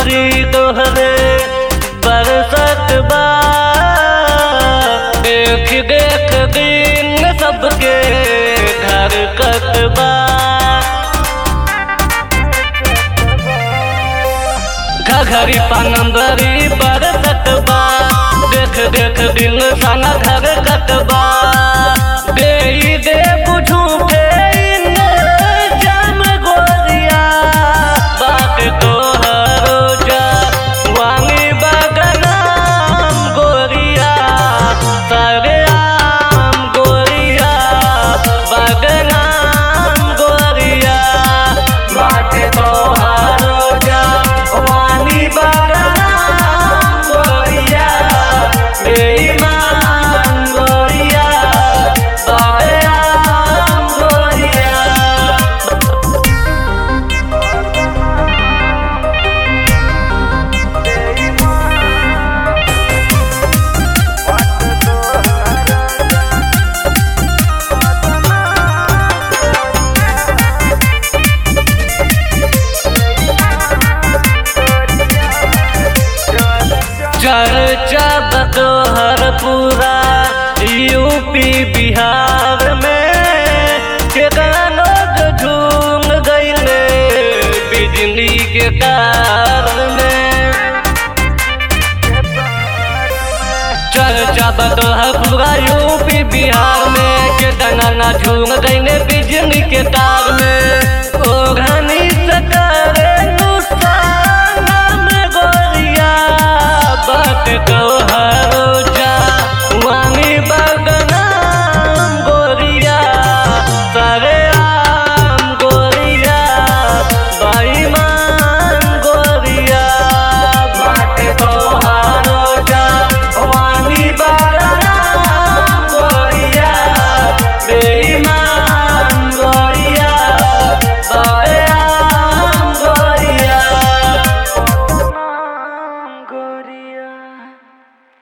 नजरी तोहरे बरसत बा। देख देख दिन सबके धरकत बा। घघरी पनंदरी बरसत बा। देख देख दिन साना धरकत बा। दे बुझू फेन जम गोरिया बात तोहरो जा वांगी बगनाम गोरिया सारे आम गोरिया बगनाम गोरिया बात तोहरो जा वांगी बगनाम गोरिया बेईमान गोरिया सारे आम गोरिया। चर्चा बतोहर पूरा यूपी बिहार में केतना लोग झूम गइले बिजली के तार में। चर्चा बतोहर पूरा यूपी बिहार में केतना ना झूम गइले बिजली के तार में। ओ